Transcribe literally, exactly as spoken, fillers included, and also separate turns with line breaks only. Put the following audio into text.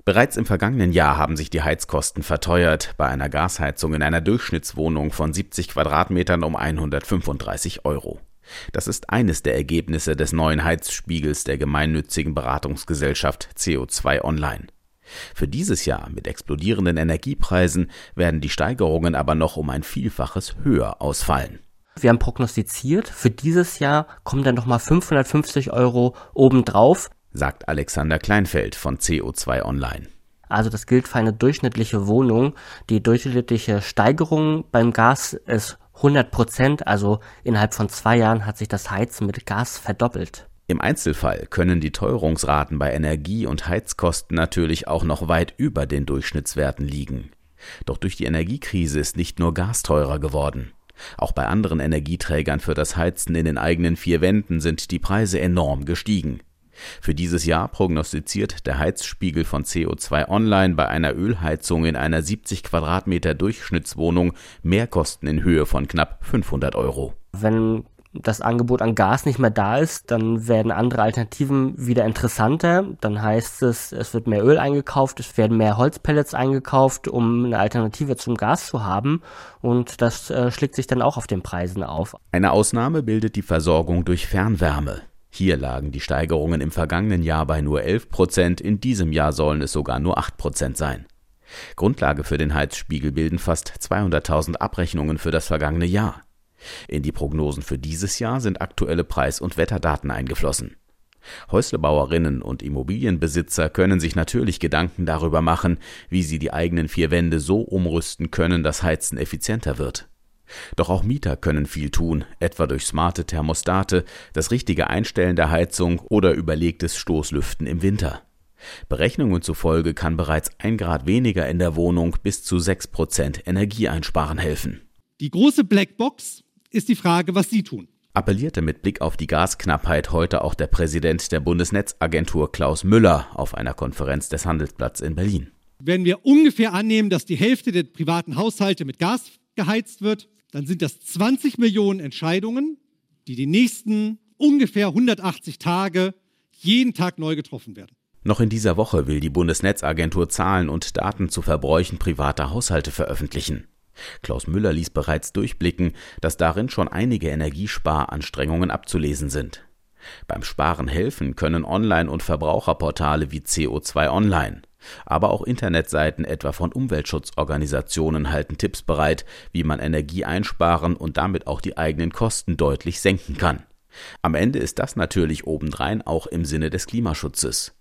Bereits im vergangenen Jahr haben sich die Heizkosten verteuert, bei einer Gasheizung in einer Durchschnittswohnung von siebzig Quadratmetern um hundertfünfunddreißig Euro. Das ist eines der Ergebnisse des neuen Heizspiegels der gemeinnützigen Beratungsgesellschaft C O zwei Online. Für dieses Jahr mit explodierenden Energiepreisen werden die Steigerungen aber noch um ein Vielfaches höher ausfallen.
Wir haben prognostiziert, für dieses Jahr kommen dann nochmal fünfhundertfünfzig Euro obendrauf,
sagt Alexander Kleinfeld von C O zwei Online.
Also das gilt für eine durchschnittliche Wohnung. Die durchschnittliche Steigerung beim Gas ist hundert Prozent, also innerhalb von zwei Jahren hat sich das Heizen mit Gas verdoppelt.
Im Einzelfall können die Teuerungsraten bei Energie- und Heizkosten natürlich auch noch weit über den Durchschnittswerten liegen. Doch durch die Energiekrise ist nicht nur Gas teurer geworden. Auch bei anderen Energieträgern für das Heizen in den eigenen vier Wänden sind die Preise enorm gestiegen. Für dieses Jahr prognostiziert der Heizspiegel von C O zwei Online bei einer Ölheizung in einer siebzig Quadratmeter Durchschnittswohnung Mehrkosten in Höhe von knapp fünfhundert Euro.
Wenn das Angebot an Gas nicht mehr da ist, dann werden andere Alternativen wieder interessanter. Dann heißt es, es wird mehr Öl eingekauft, es werden mehr Holzpellets eingekauft, um eine Alternative zum Gas zu haben. Und das äh, schlägt sich dann auch auf den Preisen auf.
Eine Ausnahme bildet die Versorgung durch Fernwärme. Hier lagen die Steigerungen im vergangenen Jahr bei nur elf Prozent, in diesem Jahr sollen es sogar nur acht Prozent sein. Grundlage für den Heizspiegel bilden fast zweihunderttausend Abrechnungen für das vergangene Jahr. In die Prognosen für dieses Jahr sind aktuelle Preis- und Wetterdaten eingeflossen. Häuslebauerinnen und Immobilienbesitzer können sich natürlich Gedanken darüber machen, wie sie die eigenen vier Wände so umrüsten können, dass Heizen effizienter wird. Doch auch Mieter können viel tun, etwa durch smarte Thermostate, das richtige Einstellen der Heizung oder überlegtes Stoßlüften im Winter. Berechnungen zufolge kann bereits ein Grad weniger in der Wohnung bis zu sechs Prozent Energieeinsparen helfen.
Die große Blackbox ist die Frage, was Sie tun.
Appellierte mit Blick auf die Gasknappheit heute auch der Präsident der Bundesnetzagentur Klaus Müller auf einer Konferenz des Handelsblatts in Berlin.
Wenn wir ungefähr annehmen, dass die Hälfte der privaten Haushalte mit Gas geheizt wird, dann sind das zwanzig Millionen Entscheidungen, die die nächsten ungefähr hundertachtzig Tage jeden Tag neu getroffen werden.
Noch in dieser Woche will die Bundesnetzagentur Zahlen und Daten zu Verbräuchen privater Haushalte veröffentlichen. Klaus Müller ließ bereits durchblicken, dass darin schon einige Energiesparanstrengungen abzulesen sind. Beim Sparen helfen können Online- und Verbraucherportale wie C O zwei Online. Aber auch Internetseiten etwa von Umweltschutzorganisationen halten Tipps bereit, wie man Energie einsparen und damit auch die eigenen Kosten deutlich senken kann. Am Ende ist das natürlich obendrein auch im Sinne des Klimaschutzes.